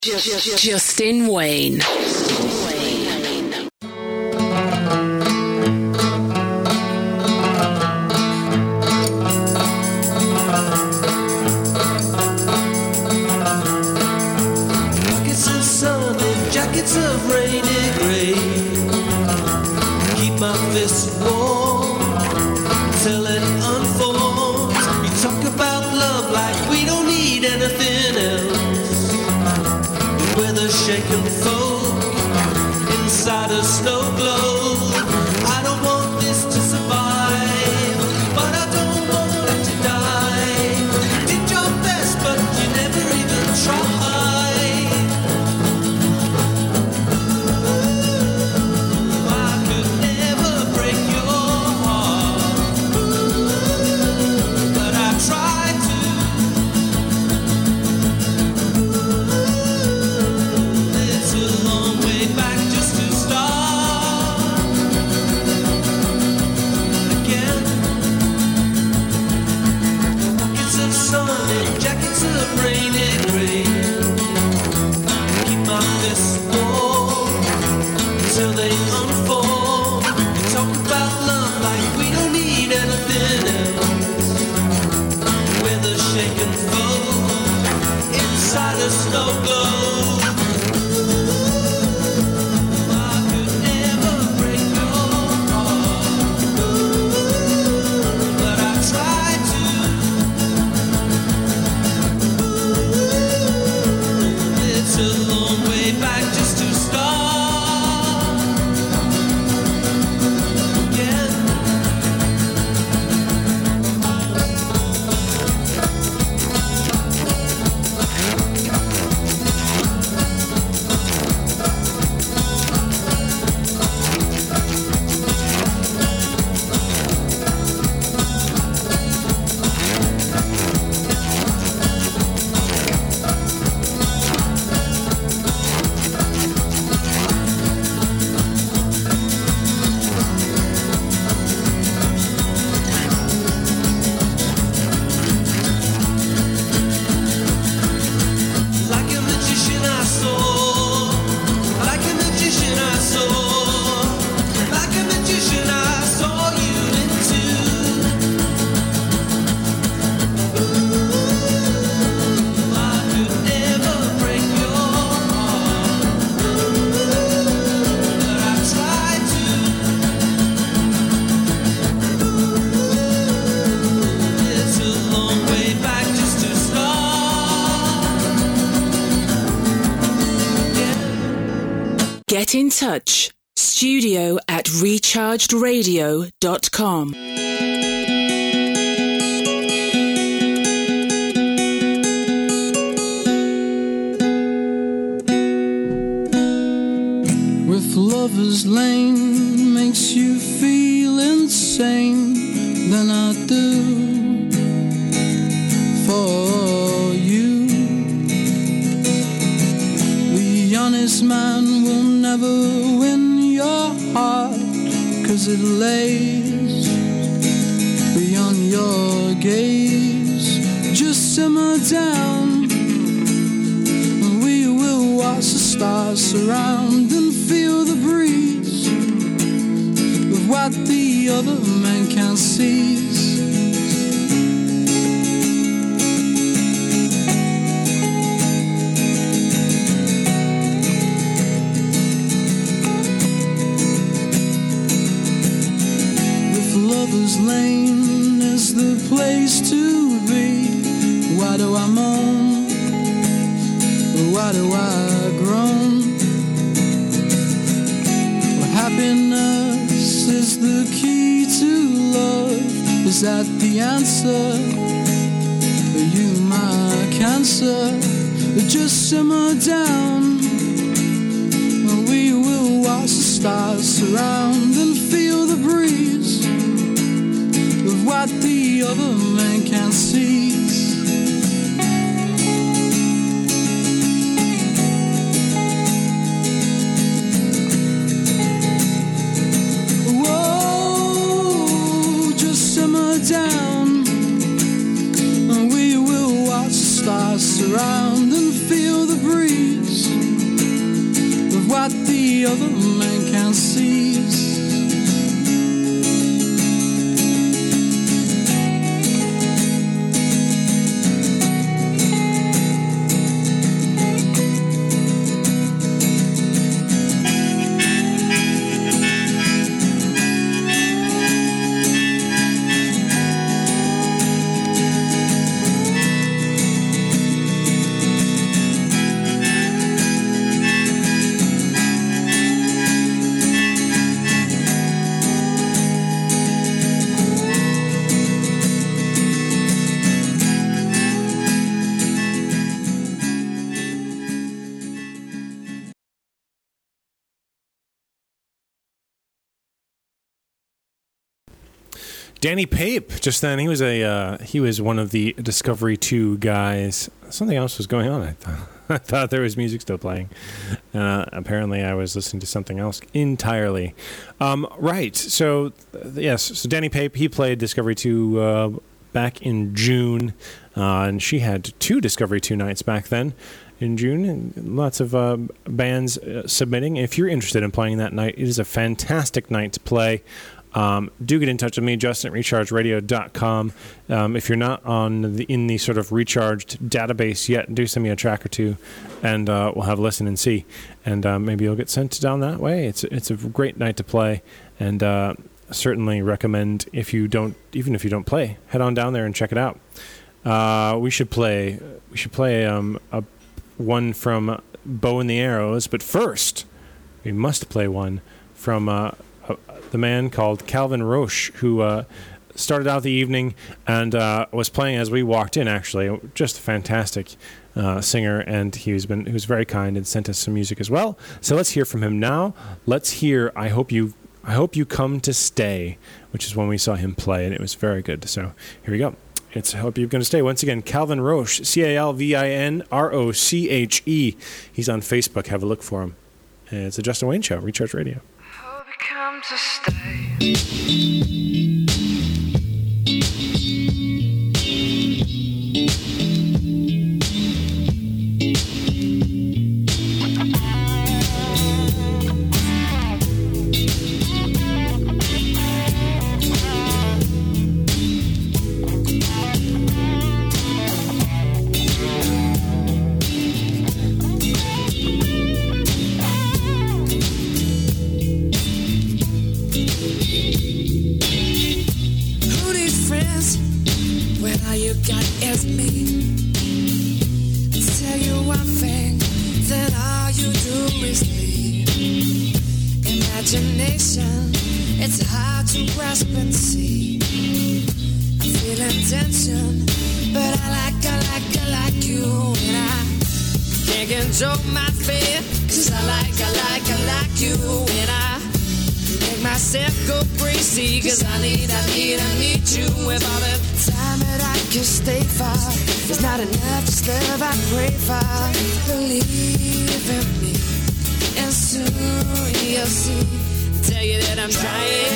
Justin Wayne. Pockets of sun and jackets of rainy grey. Keep my fists warm till it unfolds. We talk about love like we don't need anything else. We're the shaken folk inside a snow globe. I don't want this to survive, but I don't want it to die. You did your best, but you never even tried. I could never break your heart, but I tried to. It's a long way back just to start again. Pockets of sun and jackets of rainy gray. Keep my fists warm till they unfold. We talk about love like we don't need anything else. We're the shaken folk inside a snow globe. I could never break your heart, but I tried to. It's a long way back just to start again. Like a magician I saw, like a magician I saw, like a magician I saw you into. I could never break your heart, but I tried to. It's a long way back just to start again. Get in touch. studio@rechargedradio.com. If Lover's Lane makes you feel insane, then I do for you. The honest man will never win your heart, 'cause it lays beyond your gaze. Just simmer down, and we will watch the stars surround and feel the breeze of what the other man can't seize. If Lover's Lane is the place to be, why do I moan? Why do I groan? Well, happiness is the key to love. Is that the answer? Are you my cancer? Just simmer down, and we will watch the stars surround and feel the breeze of what the other man can't seize. Whoa, just simmer down, and we will watch the stars surround and feel the breeze the other man can seize. Danny Pape, just then, he was one of the Discovery 2 guys. Something else was going on, I thought there was music still playing. Apparently I was listening to something else entirely. Right, so yes, so Danny Pape, he played Discovery 2 back in June, and she had 2 Discovery 2 nights back then in June, and lots of bands submitting. If you're interested in playing that night, it is a fantastic night to play. Do get in touch with me, Justin at rechargeradio.com. If you're not in the sort of Recharged database yet, do send me a track or two, and we'll have a listen and see. And maybe you'll get sent down that way. It's a great night to play, and certainly recommend even if you don't play, head on down there and check it out. We should play a one from Bow and the Arrows, but first we must play one from the man called Calvin Roche, who started out the evening and was playing as we walked in, actually. Just a fantastic singer, and he was very kind and sent us some music as well. So let's hear from him now. Let's hear I Hope You Come to Stay, which is when we saw him play, and it was very good. So here we go. It's I Hope You're Going to Stay. Once again, Calvin Roche, CalvinRoche. He's on Facebook. Have a look for him. And it's a Justin Wayne Show, Recharge Radio. Hope you come to stay. It's hard to grasp and see. I feel intention, but I like you. And I can't control my fear, 'cause I like you. And I make myself go crazy, 'cause I need you. With all the time that I can stay far, there's not enough to love I pray for. Believe in me, and soon you'll see. Tell you that I'm trying.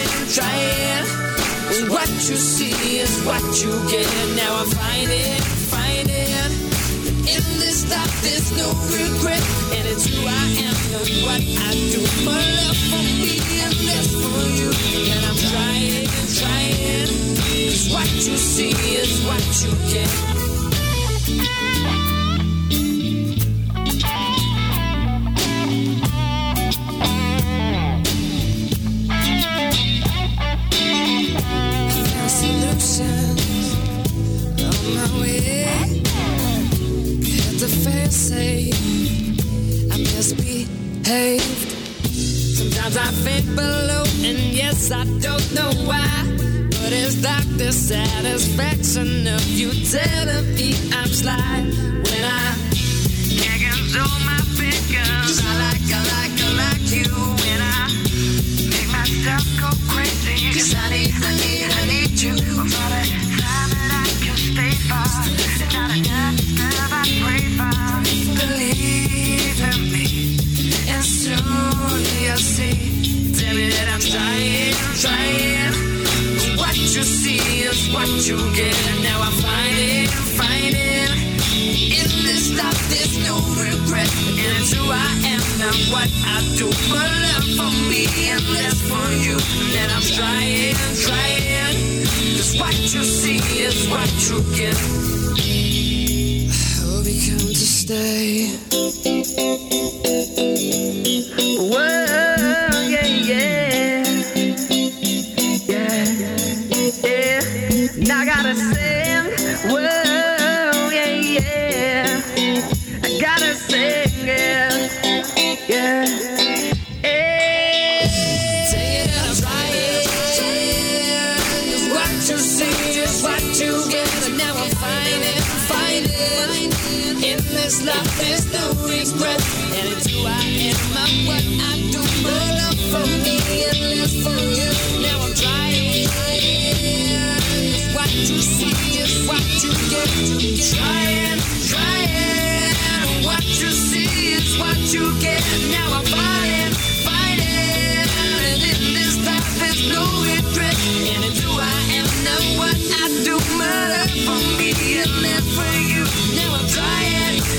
What you see is what you get. Now I'm finding. In this stuff there's no regret. And it's who I am and what I do. My love for me and this for you. And I'm trying. 'Cause what you see is what you get. On my way, had to say I misbehaved. Sometimes I think below, and yes, I don't know why, but it's like the satisfaction of you telling me I'm sly when I can't control my fingers. I like you when I make myself go crazy. 'Cause I need you. For the time that I can stay far, it's not enough love I pray for. Believe in me, and soon you'll see. Tell me that I'm trying. What you see is what you get. And now I'm finding. In this stuff there's no regret. And it's who I am not what I do. More love for me and less for you. And I'm trying. Cause what you see is what you get. Oh, we come to stay. Whoa, yeah. Now I gotta sing. Whoa, yeah. I gotta sing, yeah. Say it, I'm trying. Cause what you see is what you get. And now I'm finding. In this life there's no regret. And it's who I am, I'm what I do. More love for me and less for you. Now I'm trying. What you see is what you get. Trying. What you see is what you get. Now I'm fighting. And in this life there's no regret. And it's who I am, now what I do. More love for me and less for you. Now I'm trying.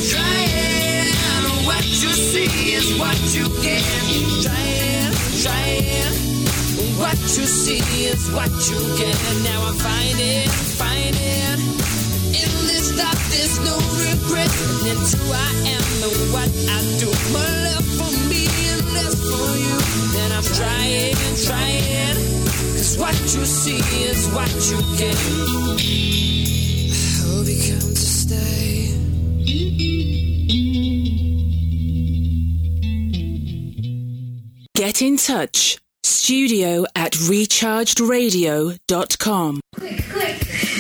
What you see is what you get. Trying. What you see is what you get. Now I'm finding. In this life there's no regret. And it's who I am and what I do. More love for me and less for you. And I'm trying. Cause what you see is what you get. Oh, we come to stay. Get in touch. studio@rechargedradio.com. Quick.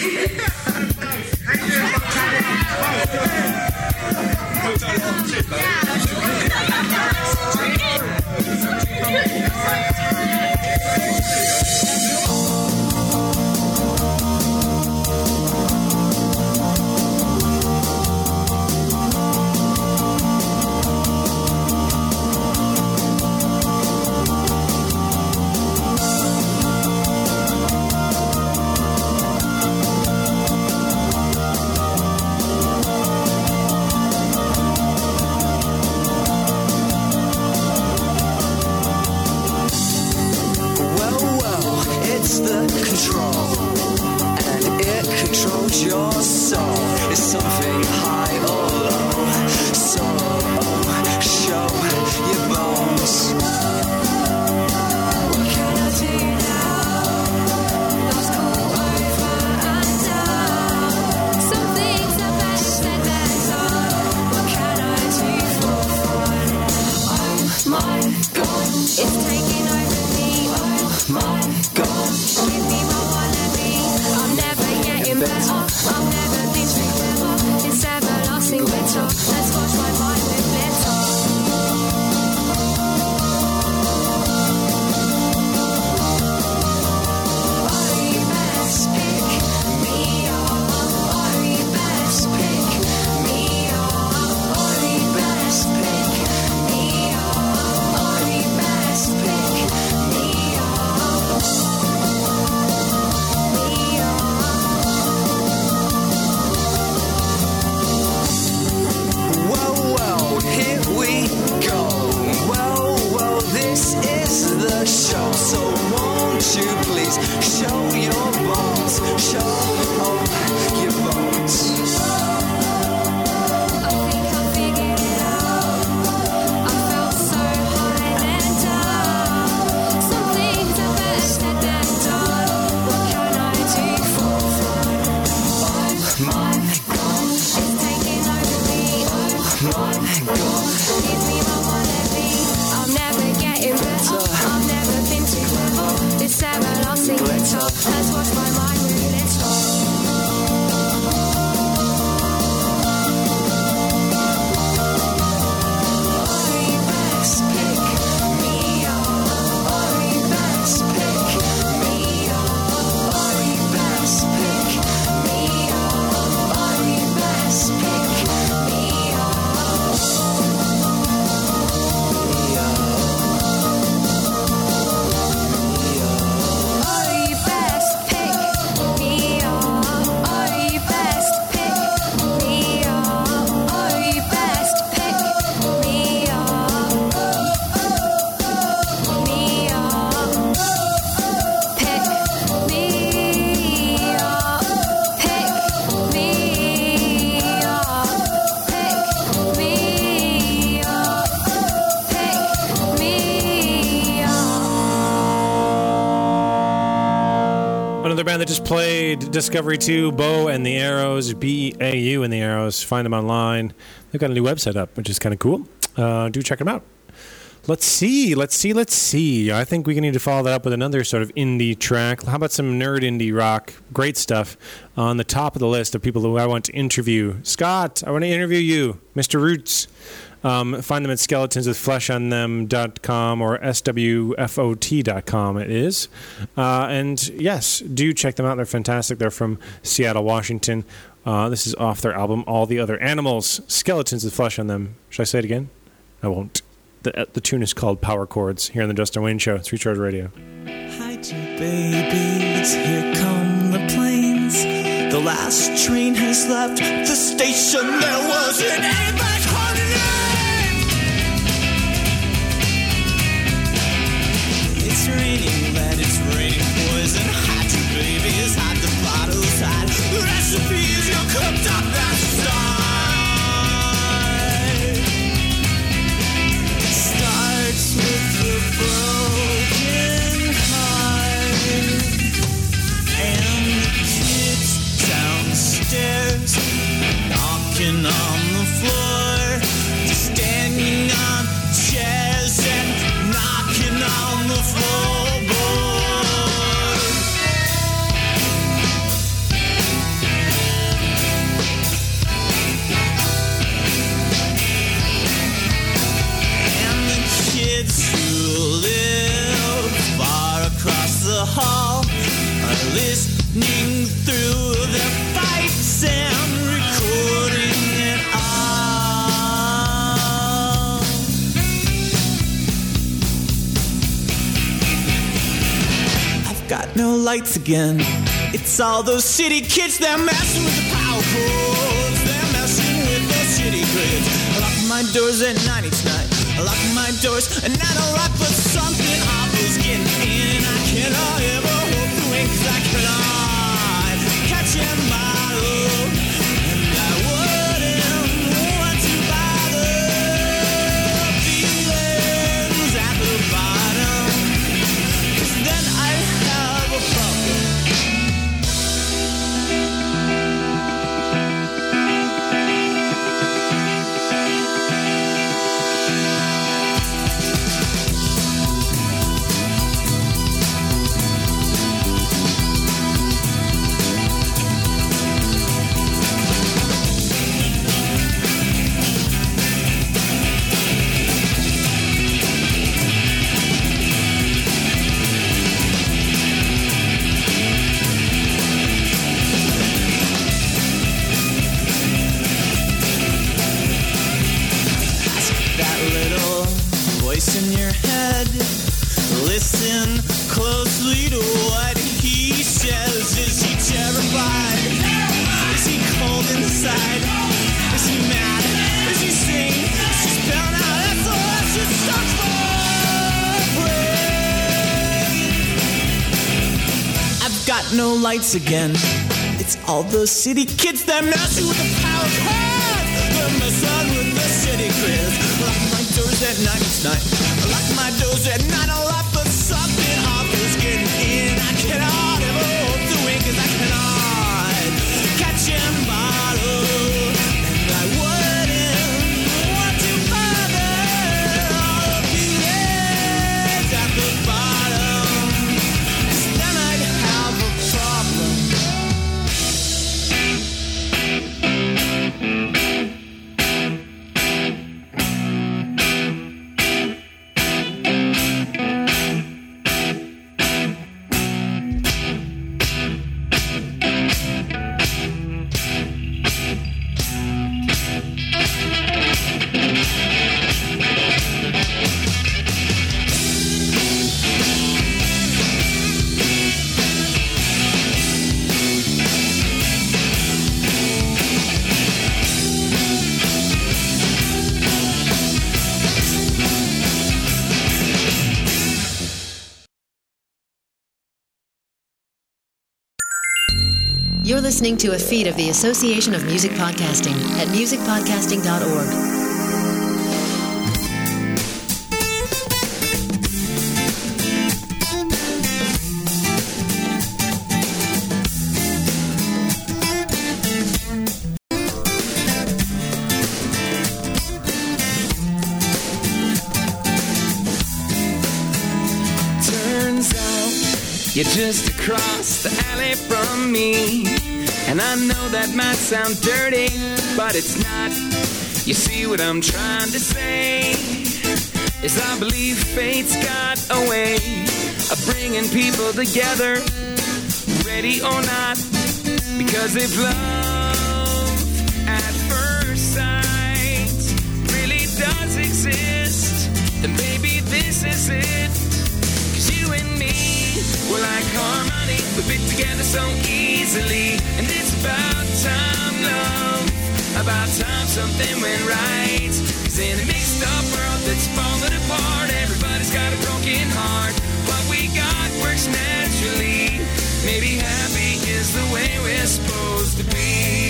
It's the control, and it controls your soul. It's something high or low, so show your bones. What can I do now? Lost all over and down. Some things are best said than done. What can I do for fun? Oh my God, it's taking over me. Oh my God, give me my one and me. I'm never getting better. I'll never be too clever. It's everlasting winter. Let's watch my mind with glitter. Oh, you best pick me up. Oh, you best pick me up. Oh, you best pick me up. Oh, you best pick band that just played Discovery 2, Bow and the Arrows, B-A-U and the Arrows. Find them online. They've got a new website up, which is kind of cool. Do check them out. Let's see. I think we need to follow that up with another sort of indie track. How about some nerd indie rock? Great stuff. On the top of the list of people who I want to interview. Scott, I want to interview you. Mr. Roots. Find them at skeletonswithfleshonthem.com or swfot.com it is. And yes, do check them out. They're fantastic. They're from Seattle, Washington. This is off their album, All the Other Animals, Skeletons with Flesh on Them. Should I say it again? I won't. The tune is called Power Chords here on the Justin Wayne Show. It's Recharge Radio. Hide you, babies, here come the planes. The last train has left the station. There was an airbag hardening. It's raining lead, it's raining poison. Hide you, babies, hide the bottles, hide the recipes you cooked up that start. With a broken heart and the kids downstairs knocking on the floor, standing on chairs and knocking on the floorboard. And the kids who live far across the hall are listening through their fights and recording it all. I've got no lights again. It's all those city kids, they're messing with the power cords. They're messing with those city grids. I lock my doors at night each night. I lock my doors and I don't lock, but something awful's getting in. I cannot ever hope to win, 'cause I cannot catch a bottle. And I wouldn't want to bother feelings at the bottom, 'cause then I'd have a problem. In your head, listen closely to what he says. Is he terrified? Is he cold inside? Is he mad? Is he sane? Is he spelled out? That's all I should start for. I've got no lights again. It's all those city kids that messing with the power cards. They're messing with the city grids. Lock my doors at night each night. I lock my doors at night a lot, but something awful's getting in. I cannot ever hope to win, 'cause I cannot catch a bottle. And I wouldn't want to bother all the feelings at the bottom, 'cause then I'd have a problem. You're listening to a feed of the Association of Music Podcasting at musicpodcasting.org. You're just across the alley from me. And I know that might sound dirty, but it's not. You see what I'm trying to say is I believe fate's got a way of bringing people together, ready or not. Because if love at first sight really does exist, then baby this is it. 'Cause you and me, we're like harmony, we fit together so easily. And it's about time, love, about time something went right. 'Cause in a mixed up world that's falling apart, everybody's got a broken heart. What we got works naturally. Maybe happy is the way we're supposed to be.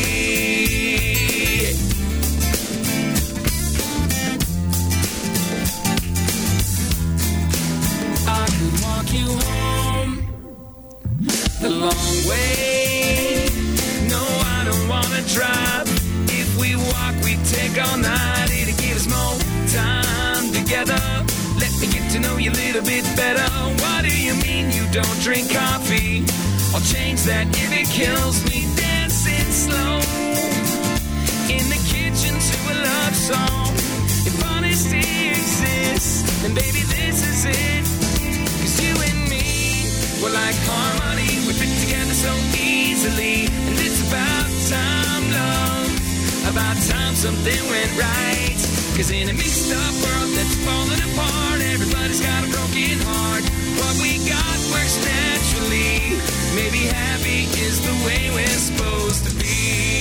I could walk you home the long way. No, I don't wanna drive. If we walk, we take all night. It'll give us more time together. Let me get to know you a little bit better. What do you mean you don't drink coffee? I'll change that if it kills me. Dancing slow in the kitchen to a love song. If honesty exists, then baby this is it. 'Cause you and me, we're like harmony, we fit together so easily. And it's about time, love, about time something went right. 'Cause in a mixed up world that's falling apart, everybody's got a broken heart. What we got works naturally. Maybe happy is the way we're supposed to be.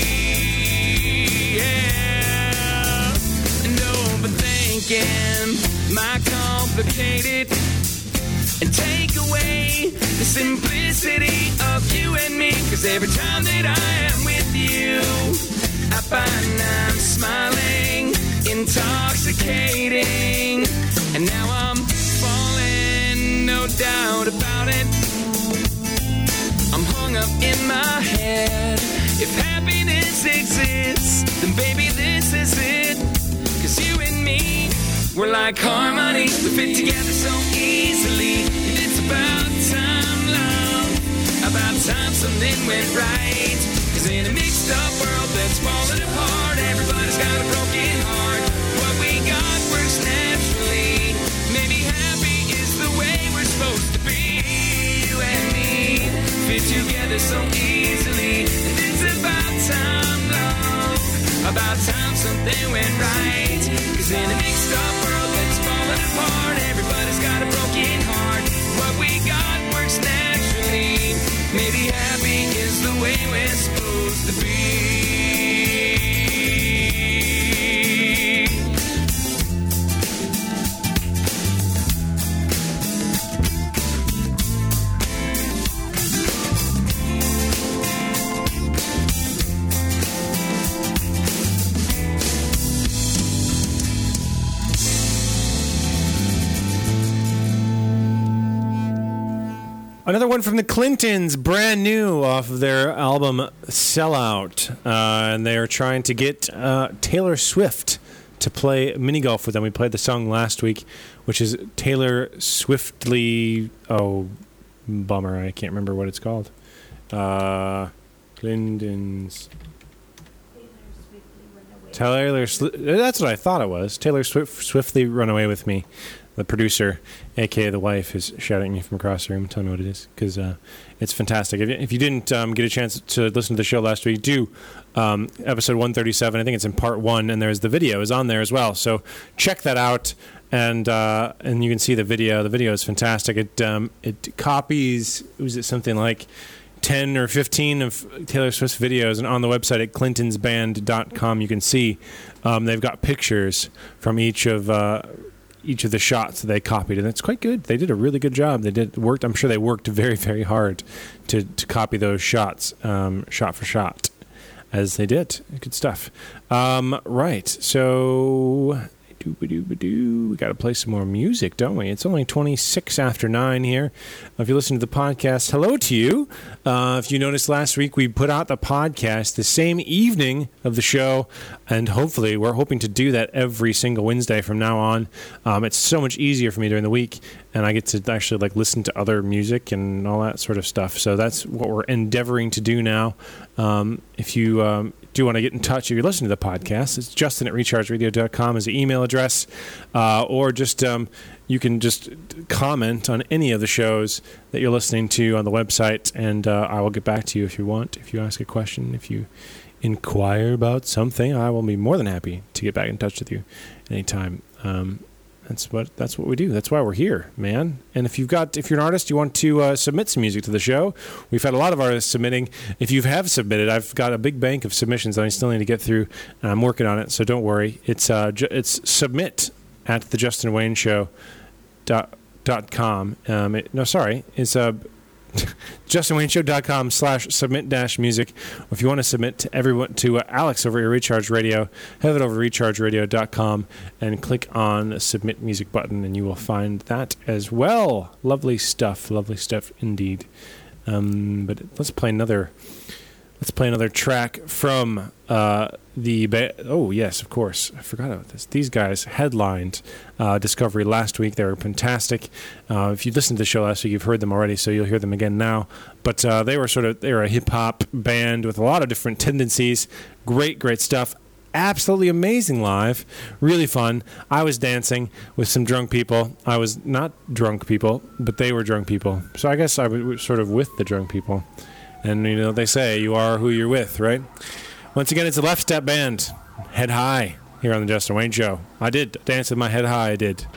Yeah. No, but thinking my complicated and take away the simplicity of you and me. 'Cause every time that I am with you, I find I'm smiling, intoxicating. And now I'm falling, no doubt about it. I'm hung up in my head. If happiness exists, then baby this is it. 'Cause you and me, we're like harmony, we fit together so easily. And it's about time, love, about time something went right. 'Cause in a mixed up world that's falling apart, everybody's got a broken heart. What we got works naturally. Maybe happy is the way we're supposed to be. You and me fit together so easily. And it's about time, love, about time something went right. 'Cause in a mixed up world that's falling apart, everybody's got a broken heart. What we got works naturally. Maybe happy is the way we're supposed to be. Another one from the Clintons, brand new off of their album Sellout. And they are trying to get Taylor Swift to play mini golf with them. We played the song last week, which is Taylor Swiftly. Oh, bummer. I can't remember what it's called. Clintons. That's what I thought it was. Taylor Swiftly Run Away With Me. The producer, a.k.a. the wife, is shouting at me from across the room. Tell me what it is, because it's fantastic. If you didn't get a chance to listen to the show last week, do episode 137. I think it's in part 1, and there's the video is on there as well. So check that out, and you can see the video. The video is fantastic. It copies, was it something like 10 or 15 of Taylor Swift's videos, and on the website at clintonsband.com you can see they've got pictures from each of the shots that they copied, and it's quite good. They did a really good job. I'm sure they worked very, very hard to copy those shots, shot for shot, as they did. Good stuff. Right. So We got to play some more music, don't we? It's only 26 after 9 here. If you listen to the podcast, hello to you. If you noticed last week, we put out the podcast the same evening of the show, and hopefully we're hoping to do that every single Wednesday from now on. It's so much easier for me during the week, and I get to actually like listen to other music and all that sort of stuff. So that's what we're endeavoring to do now. If you do want to get in touch, if you're listening to the podcast, it's justin@rechargeradio.com is the email address, or just you can just comment on any of the shows that you're listening to on the website, and I will get back to you if you want. If you ask a question, if you inquire about something, I will be more than happy to get back in touch with you anytime. That's what we do. That's why we're here, man. And if you're an artist, you want to submit some music to the show, we've had a lot of artists submitting. If you have submitted, I've got a big bank of submissions that I still need to get through, and I'm working on it. So don't worry. It's submit at thejustinwayneshow.com. It's justinwayneshow.com/submit-music. If you want to submit to Alex over at Recharge Radio, head over to rechargeradio.com and click on the Submit Music button, and you will find that as well. Lovely stuff indeed. But let's play another track from oh yes, of course, I forgot about this. These guys headlined Discovery last week. They were fantastic. If you listened to the show last week, you've heard them already, so you'll hear them again now. But they were a hip hop band with a lot of different tendencies. Great stuff. Absolutely amazing live. Really fun. I was dancing with some drunk people. I was not drunk people, but they were drunk people. So I guess I was sort of with the drunk people. And, they say you are who you're with, right? Once again, it's a Left Step Band. Head High here on the Justin Wayne Show. I did dance with my head high, I did.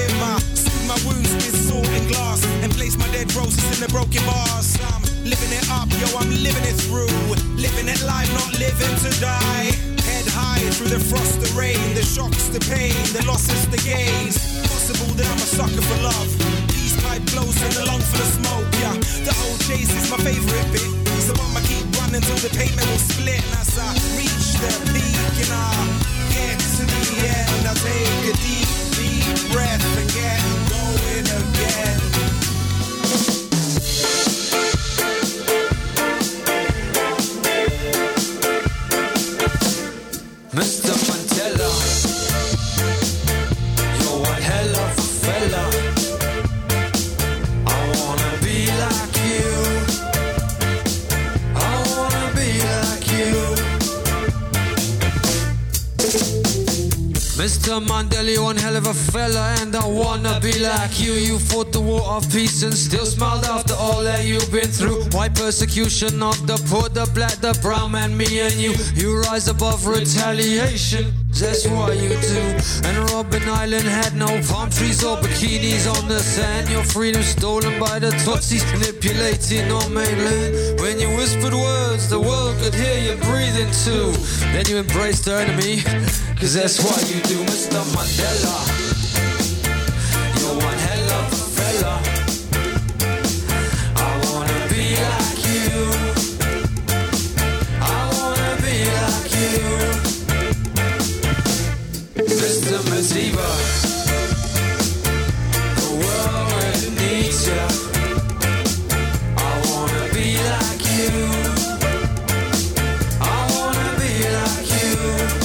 Broken bars, I'm living it up, yo, I'm living it through. Living it life, not living to die. Head high through the frost, the rain, the shocks, the pain, the losses, the gains. Possible that I'm a sucker for love. These pipe close and a lung full of smoke, yeah. The whole chase is my favorite bit. So I'ma keep running till the pavement will split. And as I reach the peak and I get to the end, I take a deep, deep breath and get going again. Mr. Mandela, you're one hell of a fella. I wanna be like you. I wanna be like you. Mr. Mandela, you're one hell of a fella, and I wanna be like you. You fought the war of peace and still smiled after all that you've been through. White persecution of the poor, the black, the brown man, me and you. You rise above retaliation, that's what you do. And Robben Island had no palm trees or bikinis on the sand. Your freedom stolen by the Tutsis, manipulating on mainland. When you whispered words, the world could hear you breathing too. Then you embraced the enemy, cause that's what you do, Mr. Mandela. You're one hell of a fella. I wanna be like you. I wanna be like you. Mr. Madiba, the world really needs you. I wanna be like you. I wanna be like you.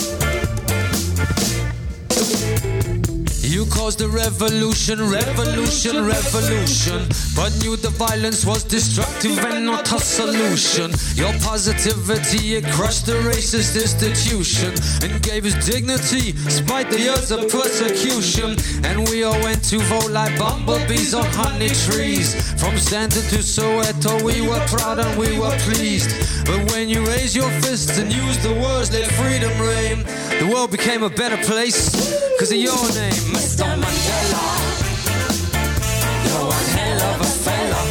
You caused the revolution, revolution, revolution. But knew the violence was destructive and not a solution. Your positivity, it crushed the racist institution and gave us dignity, despite the years of persecution. And we all went to vote like bumblebees on honey trees. From Stanton to Soweto, we were proud and we were pleased. But when you raise your fists and use the words, let freedom reign, the world became a better place, cause of your name, Mr. Mandela. You're one hell of a fella.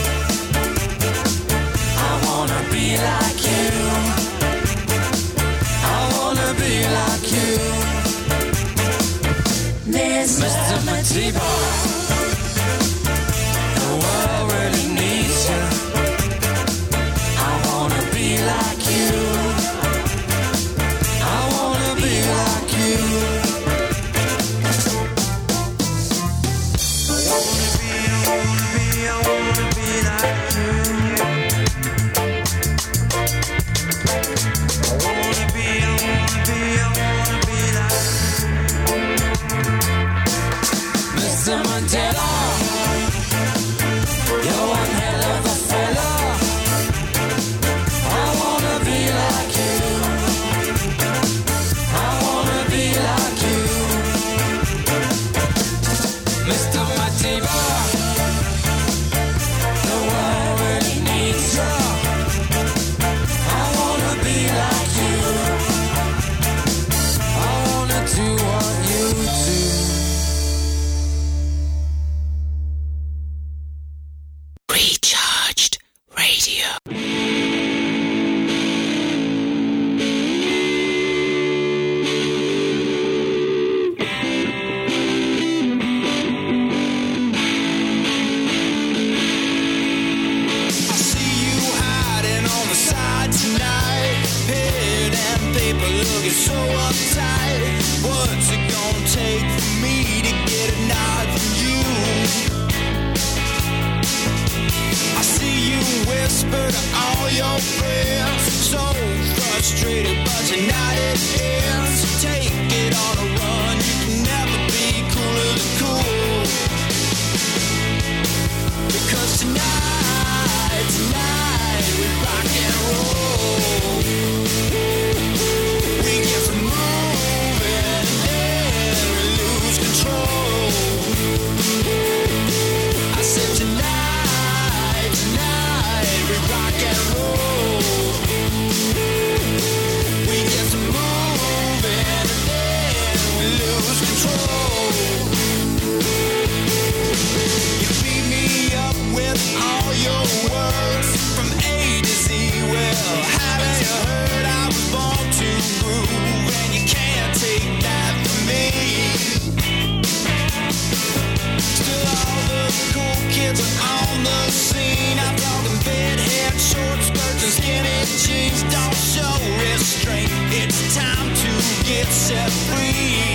I wanna be like you. I wanna be like you. Mr. Madiba, the world really needs you. I wanna be like you. I wanna be like you. Mr. Mandela, you're one hell of a fella. I wanna be like you. I wanna be like you. Mr. Madiba, the world really needs you. I wanna be like you. I wanna do what you do. Recharged Radio. I see you hiding on the side tonight. Pen and paper looking so uptight. What's it gonna take for me to get a nod from you? I see you whisper to all your friends. So frustrated, but you're not at ends. Take it on a run. You can never be cooler than cool. Because tonight, we rock and roll. We get to moving and then we lose control. I said tonight, we rock and roll. We get to moving and then we set free.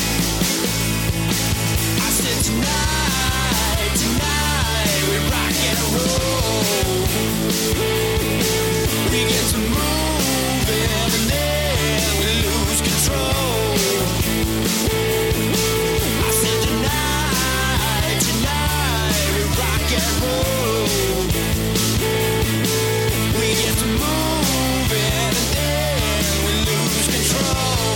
I said tonight, tonight we rock and roll. We get to moving and then we lose control. I said tonight, tonight we rock and roll. We get to moving and then we lose control.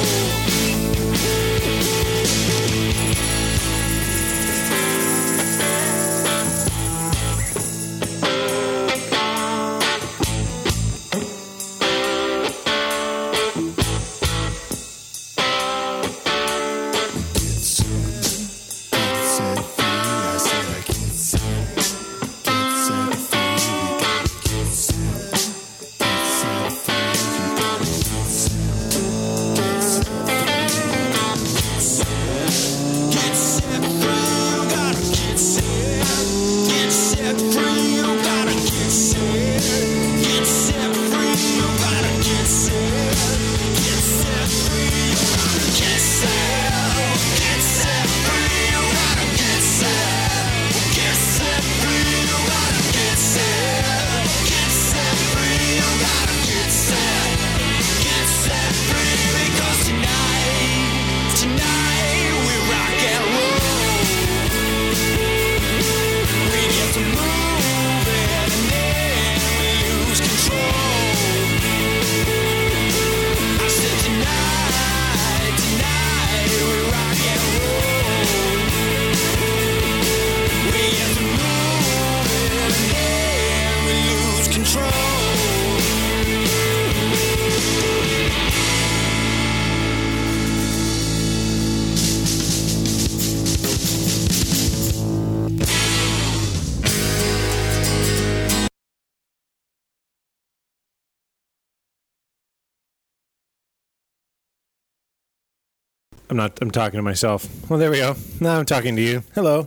I'm talking to myself. Well, there we go. Now I'm talking to you. Hello.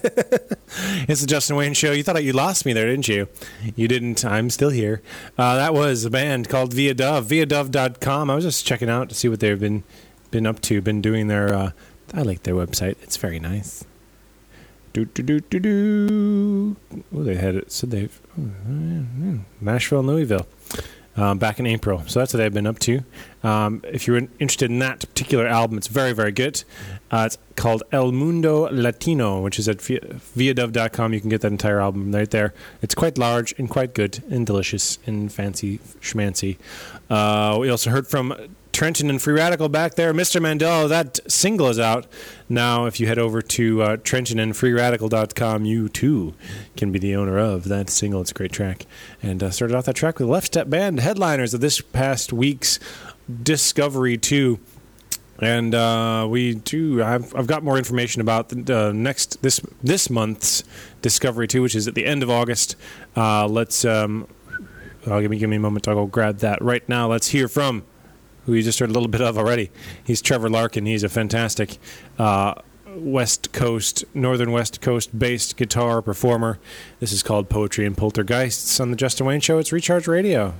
It's the Justin Wayne Show. You thought you lost me there, didn't you? You didn't. I'm still here. That was a band called Via Dove. ViaDove.com. I was just checking out to see what they've been up to. Been doing their... I like their website. It's very nice. Oh, they had it. So they've... Nashville, Louisville. Back in April. So that's what they've been up to. If you're interested in that particular album, it's very, very good. It's called El Mundo Latino, which is at viadove.com. You can get that entire album right there. It's quite large and quite good and delicious and fancy schmancy. We also heard from Trenton and Free Radical back there. Mr. Mandel, that single is out. Now, if you head over to TrentonandFreeRadical.com, you too can be the owner of that single. It's a great track. And started off that track with Left Step Band, headliners of this past week's Discovery 2. And I've got more information about this month's Discovery 2, which is at the end of August. Give me a moment. I'll go grab that right now. Let's hear from who you just heard a little bit of already. He's Trevor Larkin. He's a fantastic Northern West Coast based guitar performer. This is called Poetry and Poltergeists on the Justin Wayne Show. It's Recharge Radio.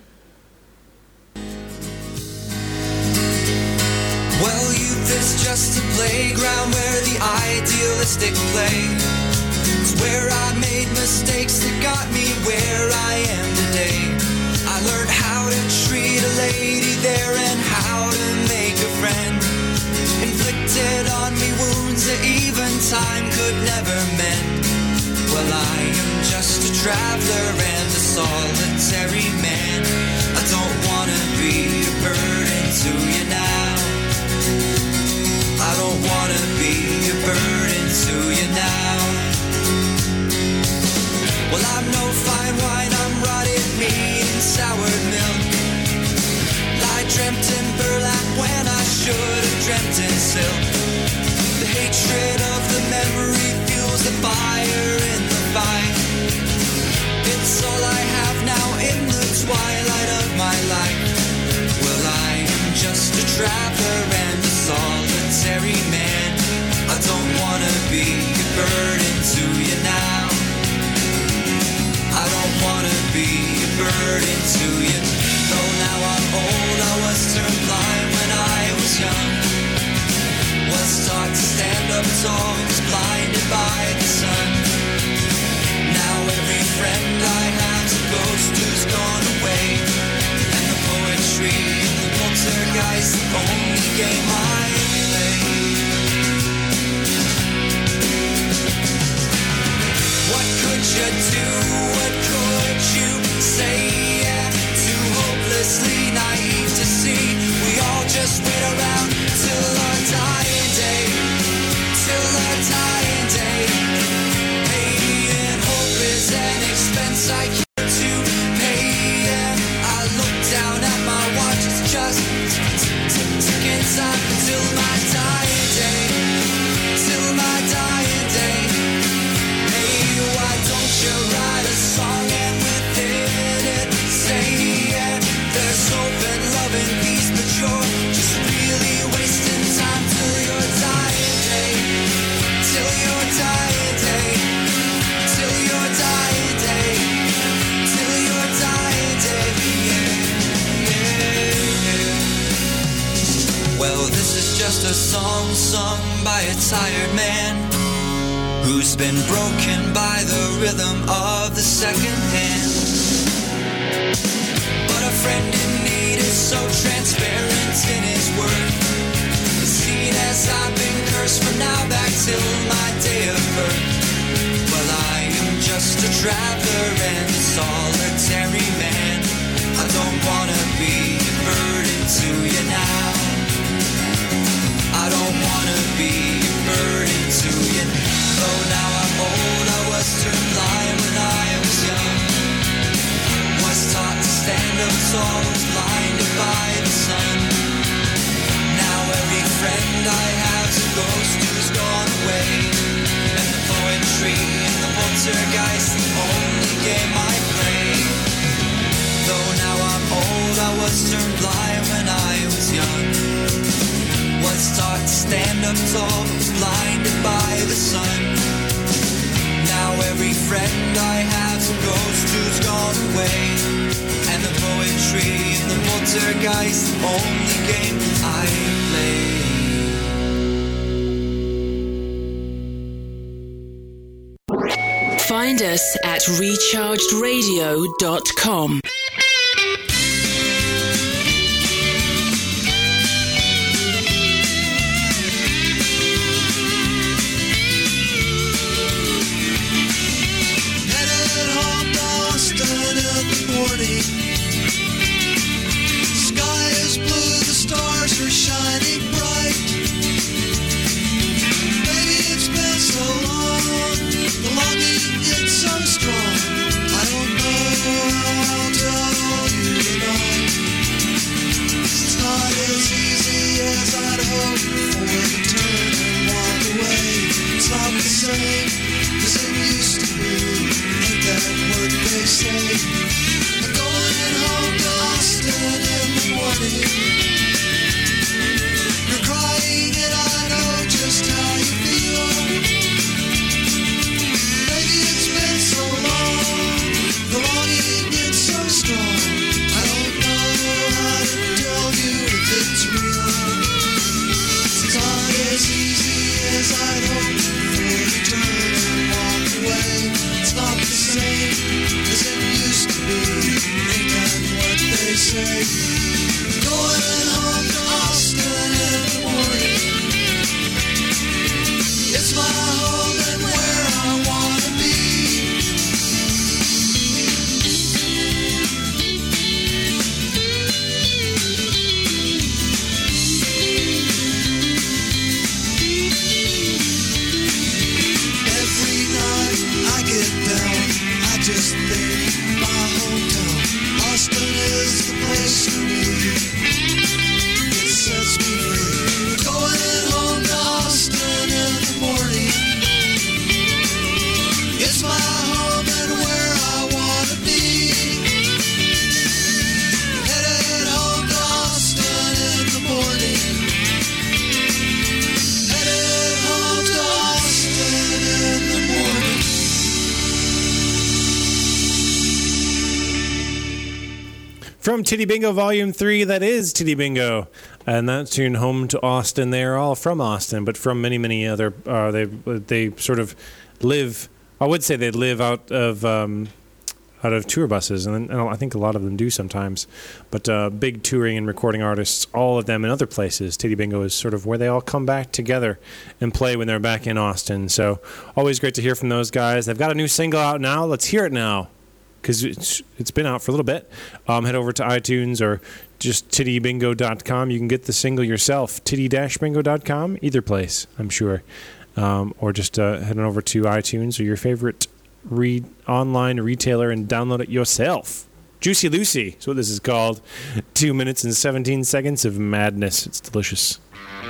Well, youth is just a playground where the idealistic play. It's where I made mistakes that got me where I am today. I learned how to treat a lady there and how to make a friend. Inflicted on me wounds that even time could never mend. Well, I am just a traveler and a solitary man. I don't wanna be a burden to you now. I don't wanna be a burden to you now. Well, I'm no fine wine, I'm rotted meat and soured milk. I dreamt in burlap when I should have dreamt in silk. The hatred of the memory fuels the fire in the fight. It's all I have now in the twilight of my life. Well, I am just a traveler and a solitary man. I don't wanna be a burden to you now. I don't wanna be a burden to you. Though now I'm old, I was turned blind when I was young. only game I play. What could you do? What could you say? Yeah, too hopelessly naive to see. We all just wait around till our dying day. Till our dying day. Paying hope is an expense I care to pay. Yeah, I look down at my watch. It's just ticking time till my dying day. Till my dying day. Why don't you write a song and within it say, yeah, there's hope and love and peace, but you're just really wasting time till your dying day. Till your dying day. Till your dying day. Till your dying day. Yeah, yeah. Well, this is just a song sung by a tired man who's been broken by the rhythm of the second hand. But a friend in need is so transparent in his worth. Seen as I've been cursed from now back till my day of birth. Well, I am just a traveler and solitary man. I don't wanna be a burden to you now. I don't wanna be a burden to you now. Though now I'm old, I was turned blind when I was young. Was taught to stand up tall, was blinded by the sun. Now every friend I have's a ghost who's gone away. And the poetry and the poltergeist, the only game I play. Though now I'm old, I was turned blind when I was young. Was taught to stand up tall, was blinded by the sun. Now every friend I have's a ghost who's gone away. And the poetry and the poltergeist, the only game I play. Find us at rechargedradio.com. Sky is blue, the stars are shining bright. Baby, it's been so long, the longing gets so strong. I don't know how I'll tell you tonight. It's not as easy as I'd hoped for to turn and walk away. It's not the same as it used to be. Ain't that what they say? Home to Austin in the morning. You're crying and I know just how you feel. Baby, it's been so long, the longing gets so strong. I don't know how to tell you if it's real. It's not as easy as I'd hoped for to turn and walk away. It's not the same as it used to be. They say, going home to Austin in the morning. It's my home and where I wanna be. Every night I get down, I just think my hometown. Austin is the place for me. It sets me free. Going home to Austin in the morning. It's my home and where I wanna be. Headed home to Austin in the morning. Headed home to Austin in the morning. From Titty Bingo Volume 3, that is Titty Bingo. And that tune, Home to Austin, they're all from Austin, but from many, many other, they sort of live, I would say they live out of out of tour buses, and I think a lot of them do sometimes. But big touring and recording artists, all of them in other places. Titty Bingo is sort of where they all come back together and play when they're back in Austin. So always great to hear from those guys. They've got a new single out now. Let's hear it now, because it's been out for a little bit. Head over to iTunes or just tittybingo.com. You can get the single yourself, titty-bingo.com, either place, I'm sure. Or just head on over to iTunes or your favorite online retailer and download it yourself. Juicy Lucy is what this is called. 2 minutes and 17 seconds of madness. It's delicious.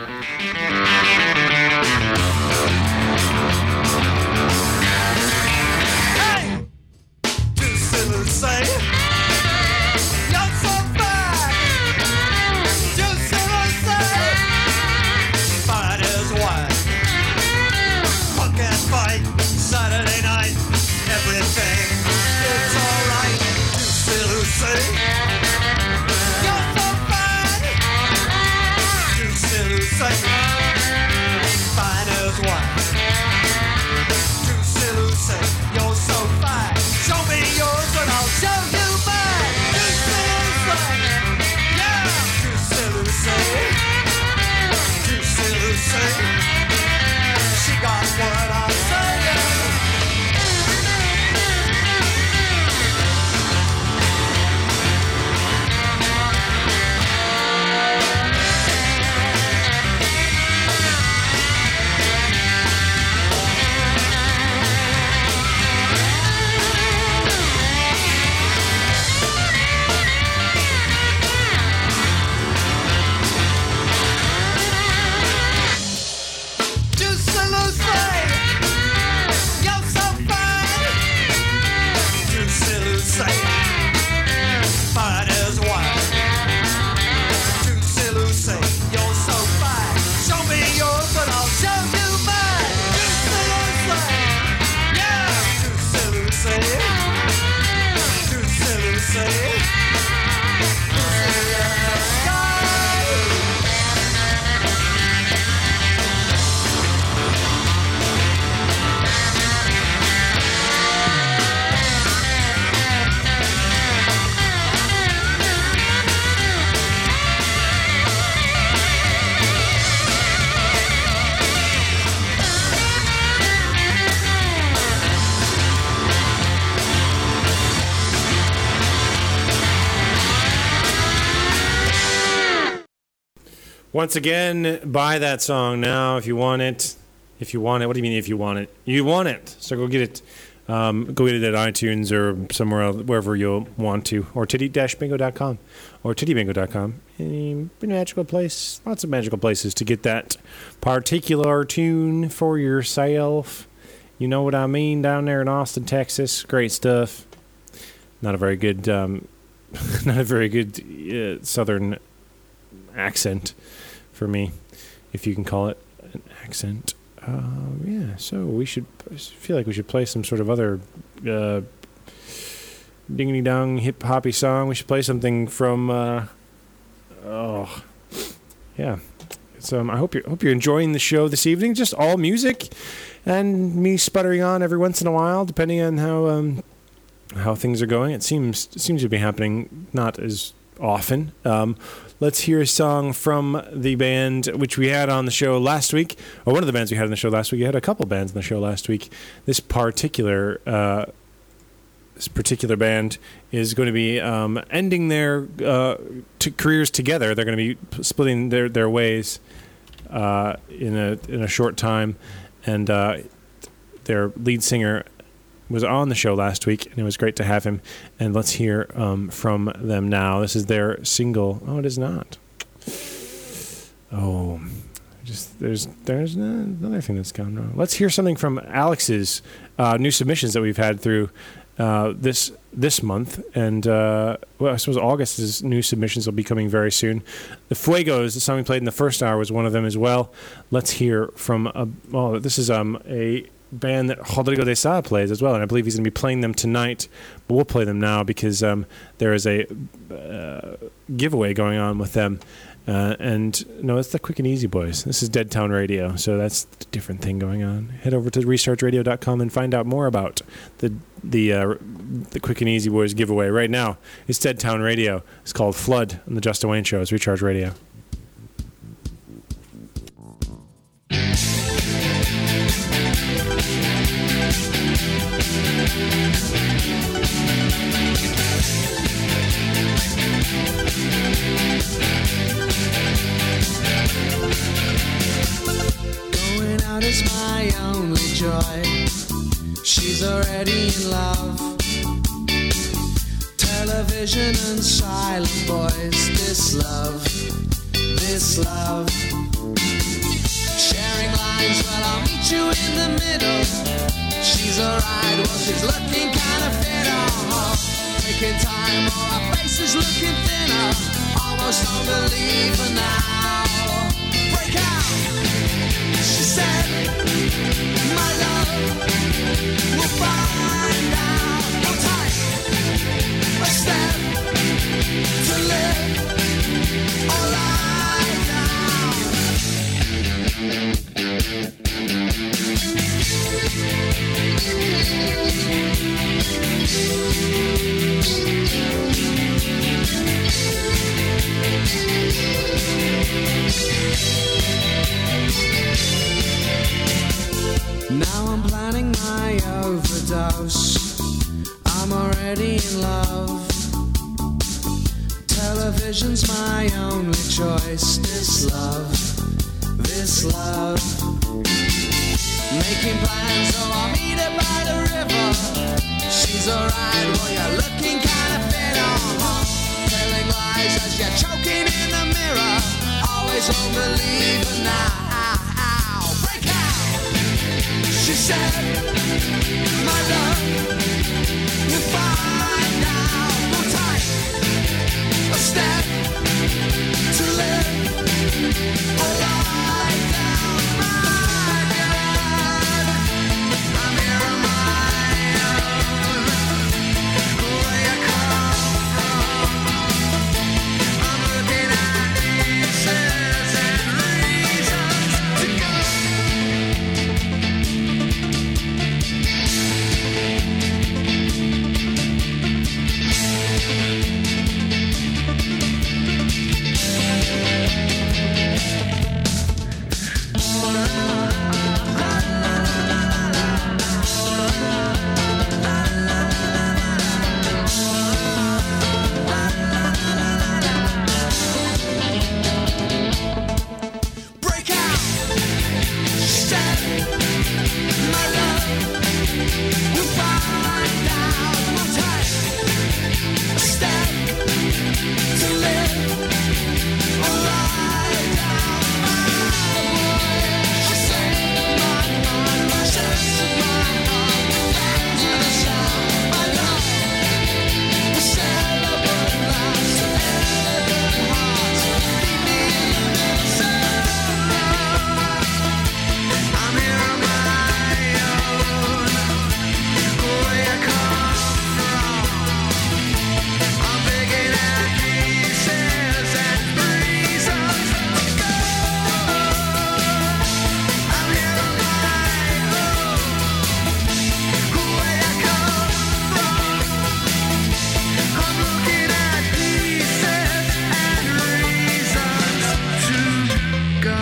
Once again, buy that song now if you want it. If you want it. What do you mean if you want it? You want it. So go get it. Go get it at iTunes or somewhere else, wherever you'll want to. Or titty-bingo.com. Or tittybingo.com. Any magical place. Lots of magical places to get that particular tune for yourself. You know what I mean? Down there in Austin, Texas. Great stuff. Not a very good, southern accent for me, if you can call it an accent. Yeah, so we should feel like we should play some sort of other dingity dong hip hoppy song. We should play something from yeah. So I hope you're enjoying the show this evening. Just all music and me sputtering on every once in a while, depending on how things are going. It seems to be happening not as often. Let's hear a song from the band which we had on the show last week, or one of the bands we had on the show last week. We had a couple bands on the show last week. This particular band is going to be ending their careers together. They're going to be splitting their ways in a short time, and their lead singer was on the show last week, and it was great to have him. And let's hear from them now. This is their single. Oh, it is not. Oh, there's another thing that's gone wrong. Let's hear something from Alex's new submissions that we've had through this month, and I suppose August's new submissions will be coming very soon. The Fuegos, the song we played in the first hour, was one of them as well. Let's hear from this is a band that Rodrigo de Sá plays as well, and I believe he's going to be playing them tonight, but we'll play them now because there is a giveaway going on with them, And no, it's the Quick and Easy Boys. This is Dead Town Radio, so that's a different thing going on. Head over to rechargeradio.com and find out more about the Quick and Easy Boys giveaway. Right now, it's Dead Town Radio. It's called Flood on the Justin Wayne Show. It's Recharge Radio. Going out is my only joy. She's already in love. Television and silent voice. This love. Sharing lines, well, I'll meet you in the middle. She's alright, well, she's looking kind of fit. Taking time, oh, her face is looking thinner. Almost don't believe her now. Break out, she said, my love, we'll find out. No time, a step to live or lie down. Now I'm planning my overdose. I'm already in love. Television's my only choice. This love. Making plans, so I'll meet her by the river. She's alright, well, you're looking kind of fit. Telling lies as you're choking in the mirror. Always won't believe her now. Break out, she said, my love, we'll find out. No time, a step to live a lie down. My God, I'm here on my own. Where you come from? I'm looking at pieces and reasons to go. Break out, she said, my love, we'll find out. No time, a step to live or lie down. My boy, she said, my sense of my heart, back to the sound. My love, we celebrate last ever hearts. Meet me in the middle. I'm here on my own. Where you come from? I'm picking at pieces and reasons to go. I'm here on my own. Where you come from? I'm looking at pieces and reasons to go.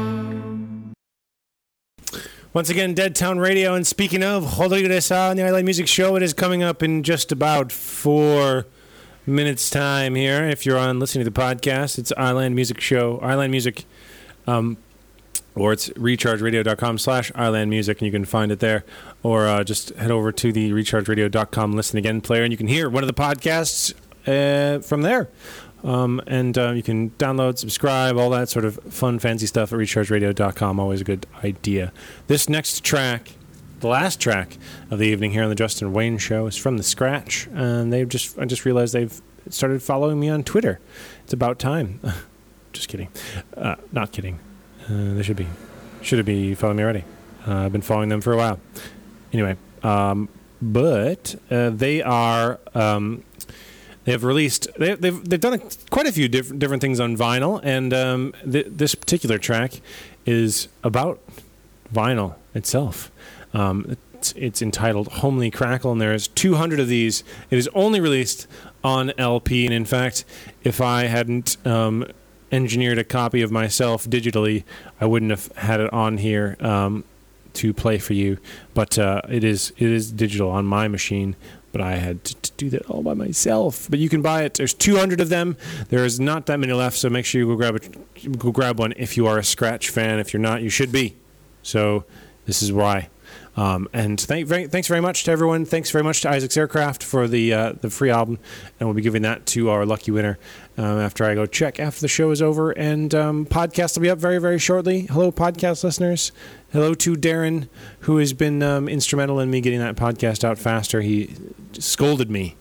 Once again, Dead Town Radio. And speaking of, Rodrigo Sa on the Island Music Show, it is coming up in just about 4 minutes' time here. If you're on listening to the podcast, it's Island Music Show, Island Music, or it's rechargeradio.com/Island Music, and you can find it there. Or just head over to the rechargeradio.com Listen Again player, and you can hear one of the podcasts from there. And you can download, subscribe, all that sort of fun, fancy stuff at rechargeradio.com. Always a good idea. This next track, the last track of the evening here on the Justin Wayne Show, is from The Scratch. And I just realized they've started following me on Twitter. It's about time. Just kidding. Not kidding. They should be following me already. I've been following them for a while. Anyway, but they are They've released. They've done quite a few different things on vinyl, and this particular track is about vinyl itself. It's entitled "Homely Crackle," and there's 200 of these. It is only released on LP, and in fact, if I hadn't engineered a copy of myself digitally, I wouldn't have had it on here to play for you. But it is digital on my machine. But I had to do that all by myself. But you can buy it. There's 200 of them. There is not that many left, so make sure you go grab one if you are a Scratch fan. If you're not, you should be. So this is why. And thanks very much to everyone. Thanks very much to Isaac's Aircraft for the free album, and we'll be giving that to our lucky winner after I go check after the show is over. And podcast will be up very, very shortly. Hello, podcast listeners. Hello to Darren, who has been instrumental in me getting that podcast out faster. He scolded me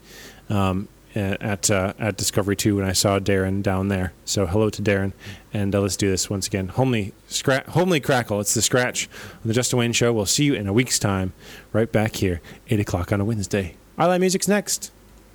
at Discovery 2 when I saw Darren down there. So hello to Darren, and let's do this once again. Homely Crackle. It's the Scratch on the Justin Wayne Show. We'll see you in a week's time, right back here, 8 o'clock on a Wednesday. I Like Music's next.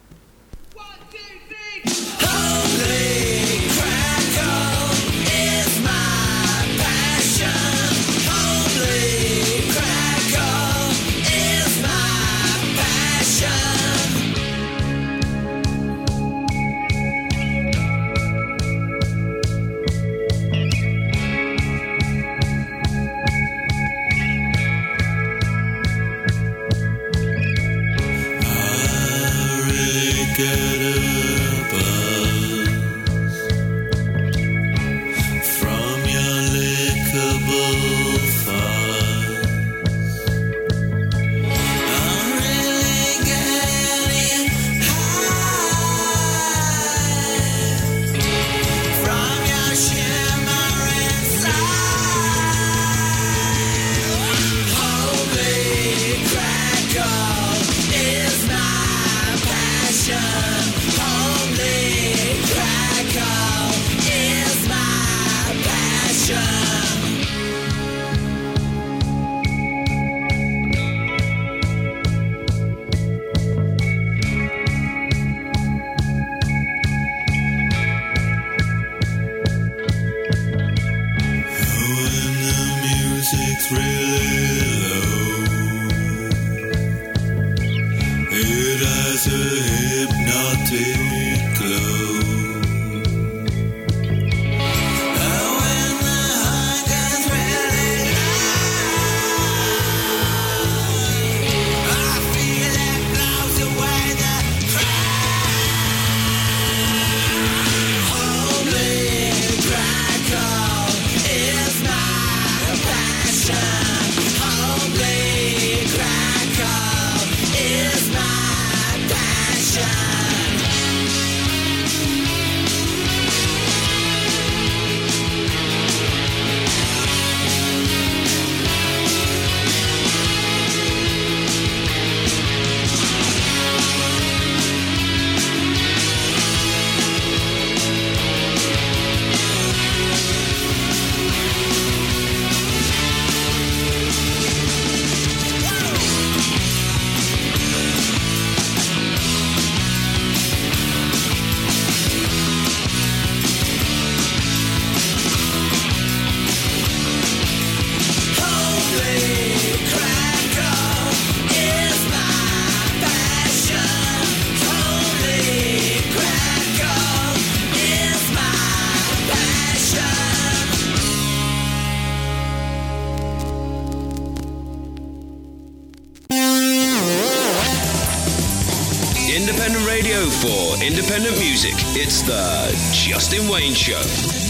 Independent radio for independent music. It's the Justin Wayne Show.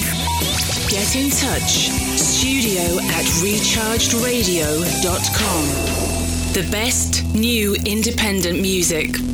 Get in touch. Studio@rechargedradio.com. The best new independent music.